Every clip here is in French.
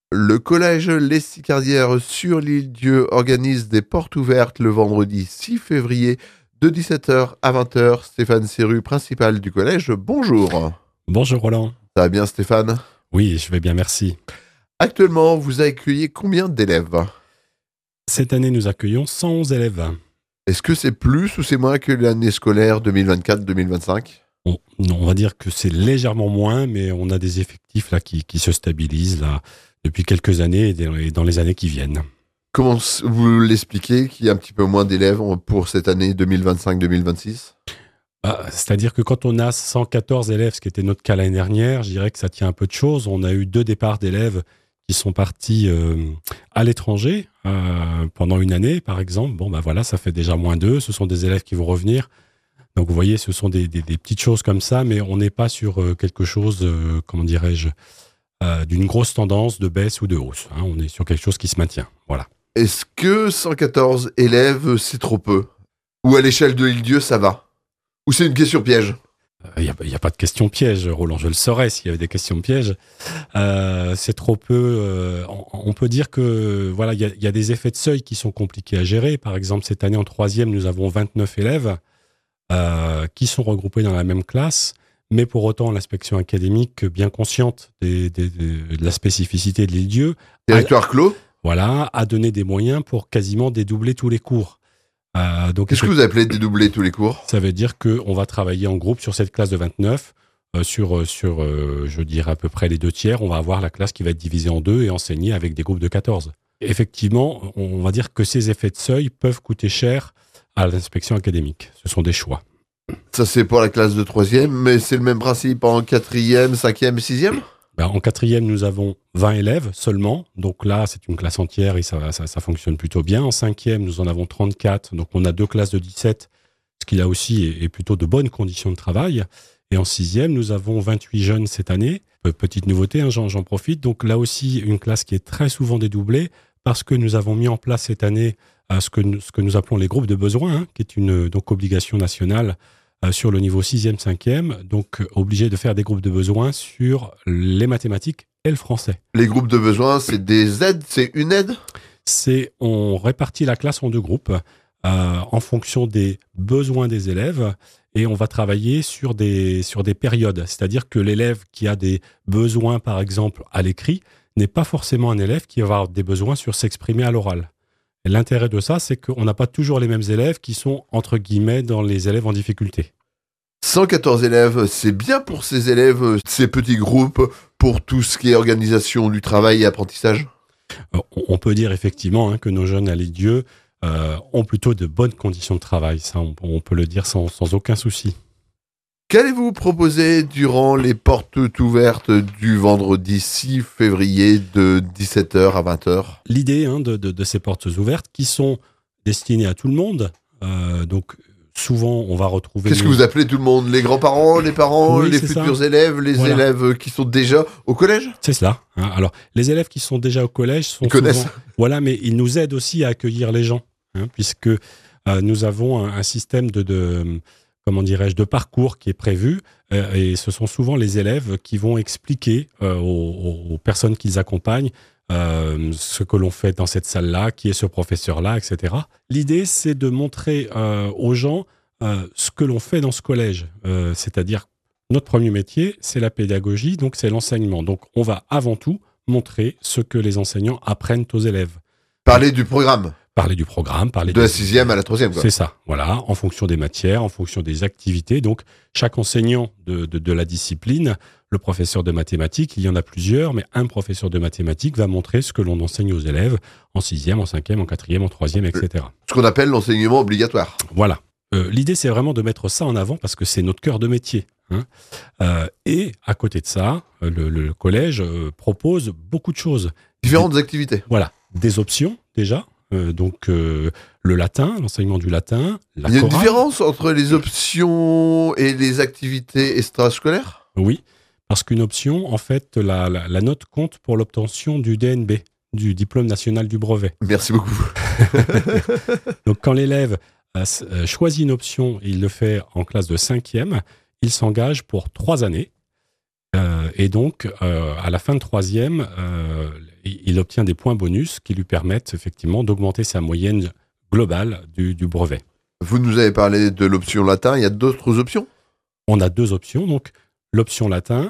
Le collège Les Sicardières sur l'île-Dieu organise des portes ouvertes le vendredi 6 février de 17h à 20h. Stéphane Serru, principal du collège, bonjour. Bonjour Roland. Ça va bien Stéphane? Oui, je vais bien, merci. Actuellement, vous accueillez combien d'élèves? Cette année, nous accueillons 111 élèves. Est-ce que c'est plus ou c'est moins que l'année scolaire 2024-2025? On va dire que c'est légèrement moins, mais on a des effectifs là qui se stabilisent là, depuis quelques années et dans les années qui viennent. Comment vous l'expliquez qu'il y a un petit peu moins d'élèves pour cette année 2025-2026? C'est-à-dire que quand on a 114 élèves, ce qui était notre cas l'année dernière, je dirais que ça tient un peu de choses. On a eu 2 départs d'élèves qui sont partis à l'étranger pendant une année, par exemple. Bon, voilà, ça fait déjà moins 2. Ce sont des élèves qui vont revenir. Donc, vous voyez, ce sont des petites choses comme ça, mais on n'est pas sur quelque chose, d'une grosse tendance de baisse ou de hausse. Hein. On est sur quelque chose qui se maintient. Voilà. Est-ce que 114 élèves, c'est trop peu? Ou à l'échelle de l'île-Dieu, ça va? Ou c'est une question piège? Il n'y a pas de question piège, Roland. Je le saurais s'il y avait des questions pièges. C'est trop peu. On peut dire que voilà, il y a des effets de seuil qui sont compliqués à gérer. Par exemple, cette année en 3e, nous avons 29 élèves qui sont regroupés dans la même classe. Mais pour autant, l'inspection académique, bien consciente de la spécificité de l'île-Dieu, Territoire clos? Voilà, a donné des moyens pour quasiment dédoubler tous les cours. Qu'est-ce que vous appelez dédoubler tous les cours? Ça veut dire qu'on va travailler en groupe sur cette classe de 29. Je dirais à peu près les 2 tiers, on va avoir la classe qui va être divisée en 2 et enseignée avec des groupes de 14. Effectivement, on va dire que ces effets de seuil peuvent coûter cher à l'inspection académique. Ce sont des choix. Ça, c'est pour la classe de 3e, mais c'est le même principe en 4e, 5e, 6e? En 4e, nous avons 20 élèves seulement. Donc là, c'est une classe entière et ça fonctionne plutôt bien. En 5e, nous en avons 34. Donc on a 2 classes de 17, ce qui là aussi est plutôt de bonnes conditions de travail. Et en 6e, nous avons 28 jeunes cette année. Petite nouveauté, hein, j'en profite. Donc là aussi, une classe qui est très souvent dédoublée parce que nous avons mis en place cette année ce que nous appelons les groupes de besoins, hein, qui est une obligation nationale sur le niveau 6e, 5e, donc obligé de faire des groupes de besoins sur les mathématiques et le français. Les groupes de besoins, c'est des aides? C'est une aide? On répartit la classe en 2 groupes en fonction des besoins des élèves et on va travailler sur des périodes. C'est-à-dire que l'élève qui a des besoins, par exemple, à l'écrit, n'est pas forcément un élève qui va avoir des besoins sur s'exprimer à l'oral. Et l'intérêt de ça, c'est qu'on n'a pas toujours les mêmes élèves qui sont, entre guillemets, dans les élèves en difficulté. 114 élèves, c'est bien pour ces élèves, ces petits groupes, pour tout ce qui est organisation du travail et apprentissage? On peut dire effectivement que nos jeunes à l'île-Dieu ont plutôt de bonnes conditions de travail. Ça, on peut le dire sans aucun souci. Qu'allez-vous proposer durant les portes ouvertes du vendredi 6 février de 17h à 20h? L'idée de ces portes ouvertes qui sont destinées à tout le monde, donc souvent on va retrouver... Qu'est-ce que vous appelez tout le monde? Les grands-parents, les parents, oui, les futurs élèves, les élèves qui sont déjà au collège? C'est cela. Hein. Alors, les élèves qui sont déjà au collège sont connaissent. Voilà, mais ils nous aident aussi à accueillir les gens, hein, puisque nous avons un système de parcours qui est prévu, et ce sont souvent les élèves qui vont expliquer aux personnes qu'ils accompagnent ce que l'on fait dans cette salle-là, qui est ce professeur-là, etc. L'idée, c'est de montrer aux gens ce que l'on fait dans ce collège. C'est-à-dire, notre premier métier, c'est la pédagogie, donc c'est l'enseignement. Donc, on va avant tout montrer ce que les enseignants apprennent aux élèves. Parler du programme. Parler du programme, de la 6e à la 3e. C'est ça, voilà, en fonction des matières, en fonction des activités. Donc, chaque enseignant de la discipline, le professeur de mathématiques, il y en a plusieurs, mais un professeur de mathématiques va montrer ce que l'on enseigne aux élèves en 6e, en 5e, en 4e, en 3e, etc. Ce qu'on appelle l'enseignement obligatoire. Voilà. L'idée, c'est vraiment de mettre ça en avant parce que c'est notre cœur de métier. Hein. Et à côté de ça, le collège propose beaucoup de choses. Différentes activités. Voilà, des options déjà. Donc le latin, l'enseignement du latin, la chorale. Il y a une différence entre les options et les activités extrascolaires? Oui, parce qu'une option, en fait, la note compte pour l'obtention du DNB, du diplôme national du brevet. Merci beaucoup. Donc quand l'élève choisit une option, il le fait en classe de 5e, il s'engage pour 3 années. Et donc, à la fin de troisième, il obtient des points bonus qui lui permettent effectivement d'augmenter sa moyenne globale du brevet. Vous nous avez parlé de l'option latin, il y a d'autres options ? On a 2 options, donc l'option latin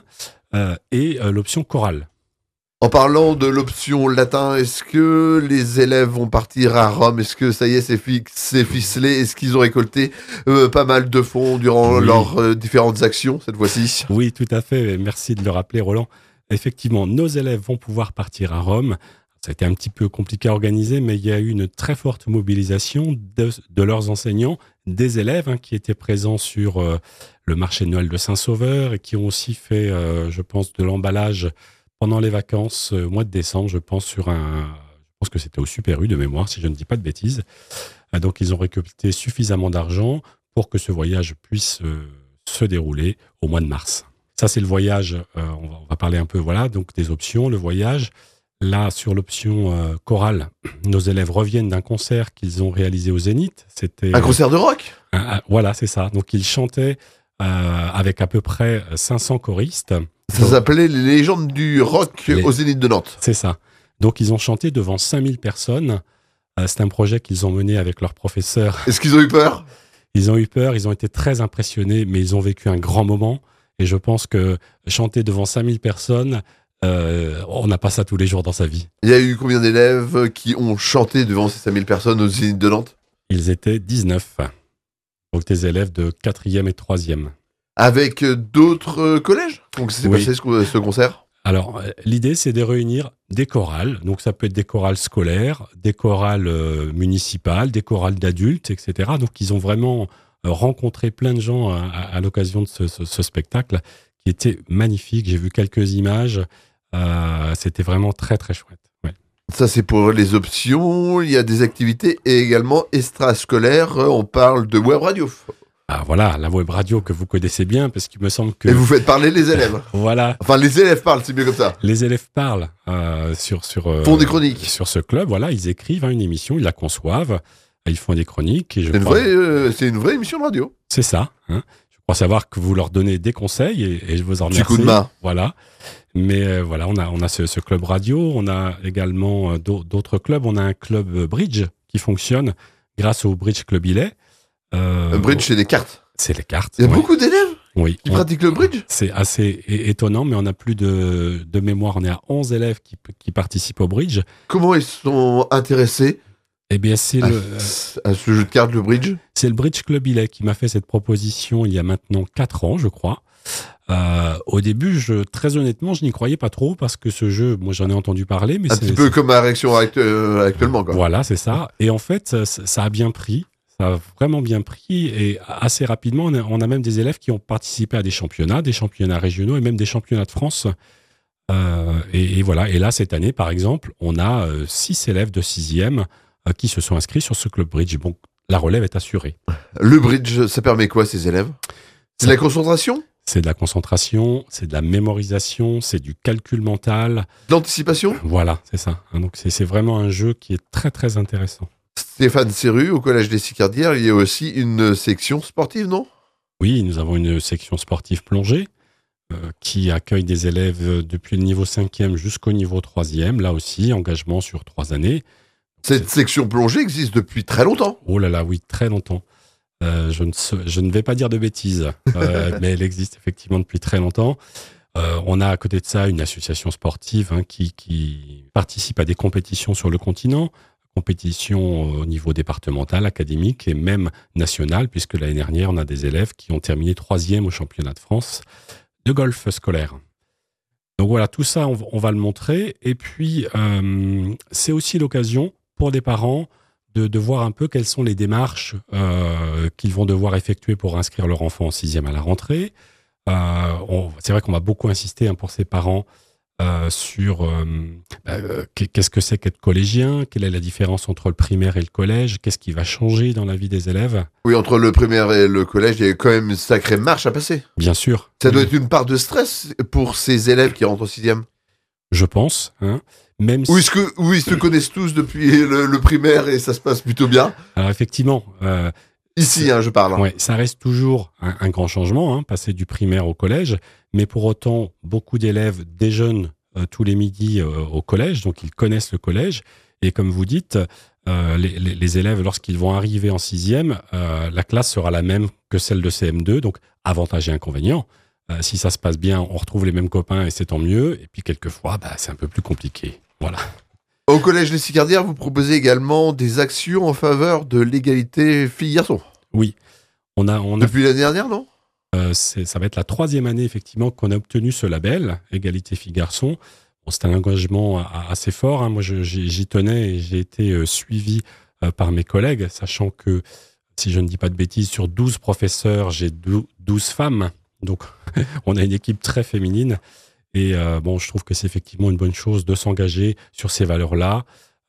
et l'option chorale. En parlant de l'option latin, est-ce que les élèves vont partir à Rome ? Est-ce que ça y est, c'est ficelé ? Est-ce qu'ils ont récolté pas mal de fonds durant leurs différentes actions cette fois-ci ? Oui, tout à fait. Merci de le rappeler, Roland. Effectivement, nos élèves vont pouvoir partir à Rome. Ça a été un petit peu compliqué à organiser, mais il y a eu une très forte mobilisation de leurs enseignants, des élèves qui étaient présents sur le marché de Noël de Saint-Sauveur et qui ont aussi fait, je pense, de l'emballage pendant les vacances au mois de décembre, je pense que c'était au Super U de mémoire, si je ne dis pas de bêtises. Donc, ils ont récolté suffisamment d'argent pour que ce voyage puisse se dérouler au mois de mars. Ça, c'est le voyage. On va parler un peu, donc des options, le voyage. Là, sur l'option chorale, nos élèves reviennent d'un concert qu'ils ont réalisé au Zénith. C'était un concert de rock. Voilà, c'est ça. Donc, ils chantaient avec à peu près 500 choristes. Ça s'appelait les légendes du rock au Zénith de Nantes. C'est ça. Donc, ils ont chanté devant 5000 personnes. C'est un projet qu'ils ont mené avec leurs professeurs. Est-ce qu'ils ont eu peur ? Ils ont eu peur, ils ont été très impressionnés, mais ils ont vécu un grand moment. Et je pense que chanter devant 5000 personnes, on n'a pas ça tous les jours dans sa vie. Il y a eu combien d'élèves qui ont chanté devant ces 5000 personnes au Zénith de Nantes ? Ils étaient 19. Donc, des élèves de 4e et 3e. Avec d'autres collèges ? Donc, c'est passé ce concert ? Alors, l'idée, c'est de réunir des chorales. Donc, ça peut être des chorales scolaires, des chorales municipales, des chorales d'adultes, etc. Donc, ils ont vraiment rencontré plein de gens à l'occasion de ce spectacle qui était magnifique. J'ai vu quelques images. C'était vraiment très, très chouette. Ouais. Ça, c'est pour les options. Il y a des activités et également extrascolaires. On parle de web radio. Ah voilà, la web radio que vous connaissez bien, parce qu'il me semble que... Et vous faites parler les élèves. Voilà. Enfin, les élèves parlent, c'est mieux comme ça. Les élèves parlent font des chroniques. Sur ce club, voilà, ils écrivent une émission, ils la conçoivent, ils font des chroniques. Et c'est une vraie émission de radio. C'est ça. Je crois savoir que vous leur donnez des conseils et je vous en remercie. Petit coup de main. Voilà. Mais voilà, on a ce club radio, on a également d'autres clubs. On a un club bridge qui fonctionne grâce au Bridge Club Illet. Bridge, c'est des cartes. C'est les cartes. Il y a beaucoup d'élèves qui pratiquent le bridge. C'est assez étonnant, mais on a plus de mémoire. On est à 11 élèves qui participent au bridge. Comment ils sont intéressés à ce jeu de cartes, le bridge ? C'est le Bridge Club Illet qui m'a fait cette proposition il y a maintenant 4 ans, je crois. Au début, très honnêtement, je n'y croyais pas trop parce que ce jeu, moi j'en ai entendu parler. Mais un petit peu comme ma réaction actuellement. Quoi. Voilà, c'est ça. Et en fait, ça a bien pris. Ça a vraiment bien pris et assez rapidement, on a même des élèves qui ont participé à des championnats régionaux et même des championnats de France. Et voilà. Et là, cette année, par exemple, on a 6 élèves de 6e qui se sont inscrits sur ce club bridge. Bon, la relève est assurée. Le bridge, ça permet quoi, ces élèves ? C'est de la concentration ? C'est de la concentration, c'est de la mémorisation, c'est du calcul mental. De l'anticipation ? Voilà, c'est ça. Donc, c'est vraiment un jeu qui est très, très intéressant. Stéphane Serru, au Collège des Sicardières, il y a aussi une section sportive, non ? Oui, nous avons une section sportive plongée qui accueille des élèves depuis le niveau 5e jusqu'au niveau 3e. Là aussi, engagement sur 3 années. Cette section plongée existe depuis très longtemps. Oh là là, oui, très longtemps. Je ne vais pas dire de bêtises, mais elle existe effectivement depuis très longtemps. On a à côté de ça une association sportive qui participe à des compétitions sur le continent, compétitions au niveau départemental, académique et même national, puisque l'année dernière, on a des élèves qui ont terminé 3e au championnat de France de golf scolaire. Donc voilà, tout ça, on va le montrer. Et puis, c'est aussi l'occasion pour des parents de voir un peu quelles sont les démarches qu'ils vont devoir effectuer pour inscrire leur enfant en 6e à la rentrée. C'est vrai qu'on va beaucoup insister pour ces parents sur qu'est-ce que c'est qu'être collégien, quelle est la différence entre le primaire et le collège, qu'est-ce qui va changer dans la vie des élèves. Oui, entre le primaire et le collège, il y a quand même une sacrée marche à passer. Bien sûr. Ça doit être une part de stress pour ces élèves qui rentrent en 6e. Je pense. Même Ou ils se connaissent tous depuis le primaire et ça se passe plutôt bien. Alors effectivement, Ici, je parle. Ouais, ça reste toujours un grand changement, passer du primaire au collège, mais pour autant, beaucoup d'élèves déjeunent tous les midis au collège, donc ils connaissent le collège. Et comme vous dites, les élèves, lorsqu'ils vont arriver en sixième, la classe sera la même que celle de CM2, donc avantages et inconvénients. Si ça se passe bien, on retrouve les mêmes copains et c'est tant mieux. Et puis quelquefois, c'est un peu plus compliqué. Voilà. Au collège Les Sicardières, vous proposez également des actions en faveur de l'égalité filles-garçons. Oui. On a Depuis l'année dernière, non ? Ça va être la 3e année, effectivement, qu'on a obtenu ce label, égalité filles-garçons. Bon, c'est un engagement assez fort. Moi, j'y tenais et j'ai été suivi par mes collègues, sachant que, si je ne dis pas de bêtises, sur 12 professeurs, j'ai 12 femmes. Donc, on a une équipe très féminine. Et je trouve que c'est effectivement une bonne chose de s'engager sur ces valeurs-là,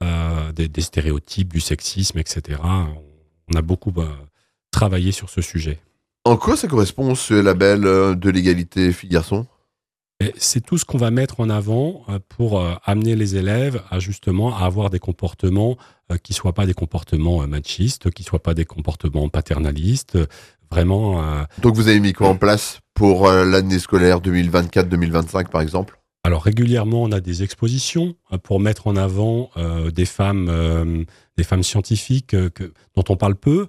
des stéréotypes, du sexisme, etc. On a beaucoup travaillé sur ce sujet. En quoi ça correspond, ce label de l'égalité filles-garçons ? C'est tout ce qu'on va mettre en avant pour amener les élèves à justement avoir des comportements qui ne soient pas des comportements machistes, qui ne soient pas des comportements paternalistes. Vraiment. Donc vous avez mis quoi en place pour l'année scolaire 2024-2025 par exemple ? Alors régulièrement, on a des expositions pour mettre en avant des femmes scientifiques dont on parle peu.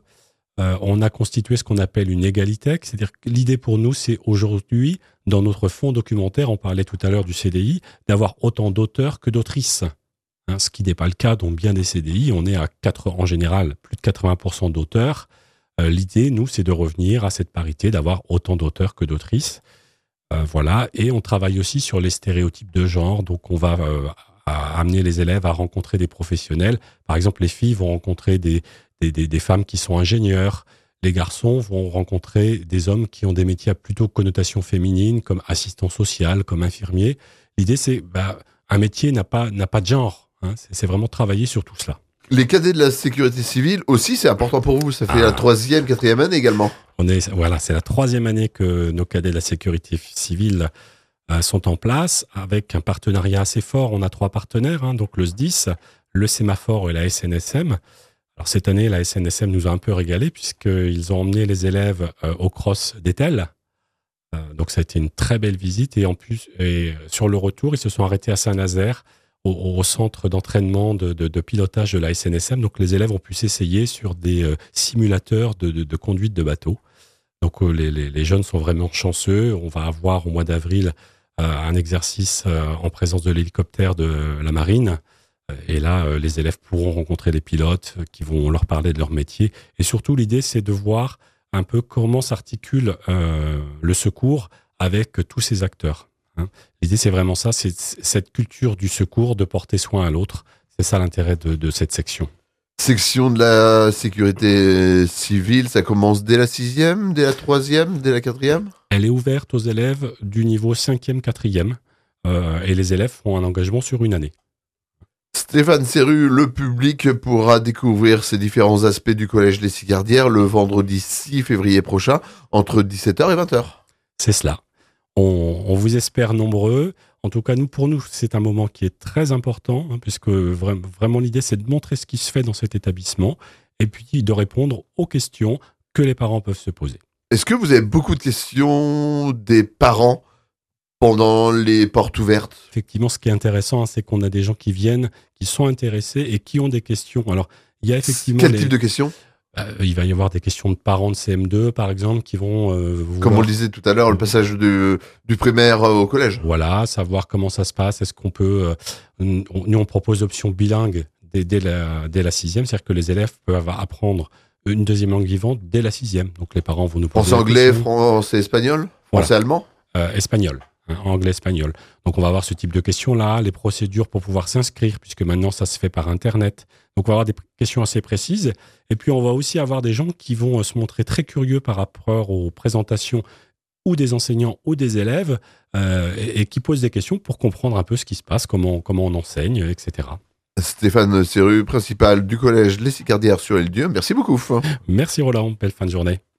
On a constitué ce qu'on appelle une égalitech, c'est-à-dire que l'idée pour nous, c'est aujourd'hui, dans notre fonds documentaire, on parlait tout à l'heure du CDI, d'avoir autant d'auteurs que d'autrices. Ce qui n'est pas le cas dans bien des CDI, on est en général plus de 80% d'auteurs. L'idée, nous, c'est de revenir à cette parité, d'avoir autant d'auteurs que d'autrices. Voilà, et on travaille aussi sur les stéréotypes de genre, donc on va amener les élèves à rencontrer des professionnels. Par exemple, les filles vont rencontrer des femmes qui sont ingénieurs. Les garçons vont rencontrer des hommes qui ont des métiers à plutôt connotation féminine, comme assistant social, comme infirmier. L'idée, c'est un métier n'a pas de genre. C'est vraiment travailler sur tout cela. Les cadets de la sécurité civile aussi, c'est important pour vous. Ça fait la 3e, 4e année également. C'est la 3e année que nos cadets de la sécurité civile sont en place, avec un partenariat assez fort. On a 3 partenaires, donc le SDIS, le Sémaphore et la SNSM. Alors cette année, la SNSM nous a un peu régalé puisqu'ils ont emmené les élèves au cross d'Etel. Donc ça a été une très belle visite et en plus, sur le retour, ils se sont arrêtés à Saint-Nazaire au centre d'entraînement de pilotage de la SNSM. Donc les élèves ont pu s'essayer sur des simulateurs de conduite de bateau. Donc les jeunes sont vraiment chanceux. On va avoir au mois d'avril un exercice en présence de l'hélicoptère de la marine. Et là, les élèves pourront rencontrer les pilotes qui vont leur parler de leur métier. Et surtout, l'idée, c'est de voir un peu comment s'articule le secours avec tous ces acteurs. L'idée, c'est vraiment ça, c'est cette culture du secours, de porter soin à l'autre. C'est ça l'intérêt de cette section. Section de la sécurité civile, ça commence dès la 6e, dès la 3e, dès la 4e ? Elle est ouverte aux élèves du niveau 5e, 4e. Et les élèves font un engagement sur une année. Stéphane Serru, le public pourra découvrir ces différents aspects du Collège Les Sicardières le vendredi 6 février prochain, entre 17h et 20h. C'est cela. On vous espère nombreux. En tout cas, pour nous, c'est un moment qui est très important, puisque vraiment l'idée, c'est de montrer ce qui se fait dans cet établissement et puis de répondre aux questions que les parents peuvent se poser. Est-ce que vous avez beaucoup de questions des parents pendant les portes ouvertes ? Effectivement, ce qui est intéressant, c'est qu'on a des gens qui viennent, qui sont intéressés et qui ont des questions. Alors, il y a effectivement... Quel type de questions ? Il va y avoir des questions de parents de CM2, par exemple, qui vont... Comme on le disait tout à l'heure, le passage du primaire au collège. Voilà, savoir comment ça se passe. Est-ce qu'on peut... nous, on propose l'option bilingue dès la 6e, c'est-à-dire que les élèves peuvent apprendre une deuxième langue vivante dès la 6e. Donc, les parents vont nous poser... Français-anglais, français-espagnol, français-allemand ? Espagnol. Anglais-espagnol. Donc, on va avoir ce type de questions-là, les procédures pour pouvoir s'inscrire, puisque maintenant, ça se fait par Internet. Donc, on va avoir des questions assez précises. Et puis, on va aussi avoir des gens qui vont se montrer très curieux par rapport aux présentations ou des enseignants ou des élèves et qui posent des questions pour comprendre un peu ce qui se passe, comment on enseigne, etc. Stéphane Serru, principal du collège Les Sicardières sur Île-d'Yeu. Merci beaucoup. Merci Roland, belle fin de journée.